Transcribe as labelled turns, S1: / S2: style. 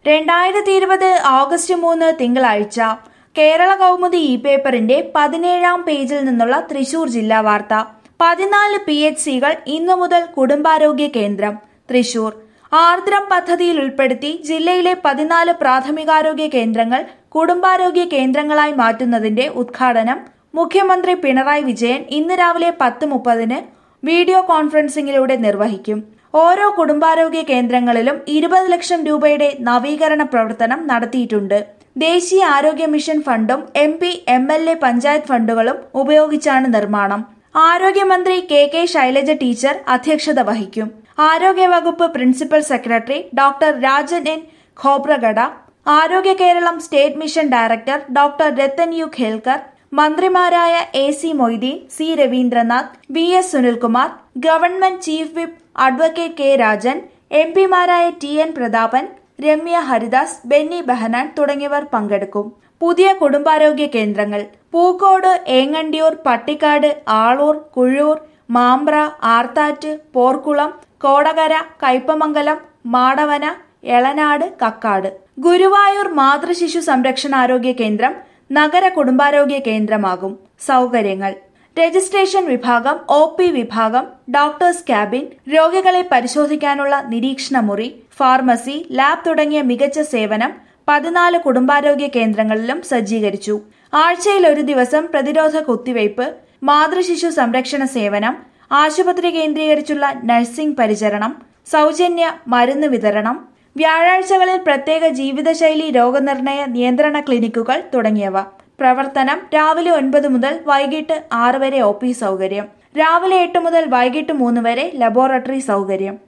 S1: 2020 August 3 തിങ്കളാഴ്ച കേരള കൗമുദി പേപ്പറിന്റെ 17-ാം പേജിൽ നിന്നുള്ള തൃശൂർ ജില്ലാ വാർത്ത. 14 PHCകൾ ഇന്നു മുതൽ കുടുംബാരോഗ്യ കേന്ദ്രം. തൃശൂർ ആർദ്രം പദ്ധതിയിൽ ഉൾപ്പെടുത്തി ജില്ലയിലെ 14 പ്രാഥമികാരോഗ്യ കേന്ദ്രങ്ങൾ കുടുംബാരോഗ്യ കേന്ദ്രങ്ങളായി മാറ്റുന്നതിന്റെ ഉദ്ഘാടനം മുഖ്യമന്ത്രി പിണറായി വിജയൻ ഇന്ന് രാവിലെ 10:30 വീഡിയോ കോൺഫറൻസിംഗിലൂടെ നിർവഹിക്കും. ഓരോ കുടുംബാരോഗ്യ കേന്ദ്രങ്ങളിലും 20 ലക്ഷം രൂപയുടെ നവീകരണ പ്രവർത്തനം നടത്തിയിട്ടുണ്ട്. ദേശീയ ആരോഗ്യ മിഷൻ ഫണ്ടും MP, MLA, പഞ്ചായത്ത് ഫണ്ടുകളും ഉപയോഗിച്ചാണ് നിർമ്മാണം. ആരോഗ്യമന്ത്രി കെ ശൈലജ ടീച്ചർ അധ്യക്ഷത വഹിക്കും. ആരോഗ്യവകുപ്പ് principal secretary doctor Rajan N. Khobragade, Arogya Keralam state mission director doctor Rathan U. Khelkar, മന്ത്രിമാരായ AC Moideen, C. Raveendranath, VS Sunilkumar, government chief whip advocate K. Rajan, MP മാരായ TN പ്രതാപൻ, രമ്യ ഹരിദാസ്, ബെന്നി ബെഹനാൻ തുടങ്ങിയവർ പങ്കെടുക്കും. പുതിയ കുടുംബാരോഗ്യ കേന്ദ്രങ്ങൾ പൂക്കോട്, ഏങ്ങണ്ടിയൂർ, പട്ടിക്കാട്, ആളൂർ, കുഴൂർ, മാമ്പ്ര, ആർത്താറ്റ്, പോർക്കുളം, കോടകര, കയ്പമംഗലം, മാടവന, എളനാട്, കക്കാട്. ഗുരുവായൂർ മാതൃശിശു സംരക്ഷണാരോഗ്യ കേന്ദ്രം നഗര കുടുംബാരോഗ്യ കേന്ദ്രമാകും. സൗകര്യങ്ങൾ: രജിസ്ട്രേഷൻ വിഭാഗം, OP വിഭാഗം, ഡോക്ടേഴ്സ് ക്യാബിൻ, രോഗികളെ പരിശോധിക്കാനുള്ള നിരീക്ഷണ മുറി, ഫാർമസി, ലാബ് തുടങ്ങിയ മികച്ച സേവനം 14 കുടുംബാരോഗ്യ കേന്ദ്രങ്ങളിലും സജ്ജീകരിച്ചു. ആഴ്ചയിൽ ഒരു ദിവസം പ്രതിരോധ കുത്തിവയ്പ്, മാതൃശിശു സംരക്ഷണ സേവനം, ആശുപത്രി കേന്ദ്രീകരിച്ചുള്ള നഴ്സിംഗ് പരിചരണം, സൗജന്യ മരുന്ന് വിതരണം, വ്യാഴാഴ്ചകളിൽ പ്രത്യേക ജീവിതശൈലി രോഗനിർണയ നിയന്ത്രണ ക്ലിനിക്കുകൾ തുടങ്ങിയവ. പ്രവർത്തനം രാവിലെ 9 മുതൽ വൈകിട്ട് 6 വരെ OP സൗകര്യം. രാവിലെ 8 മുതൽ വൈകിട്ട് 3 വരെ ലബോറട്ടറി സൗകര്യം.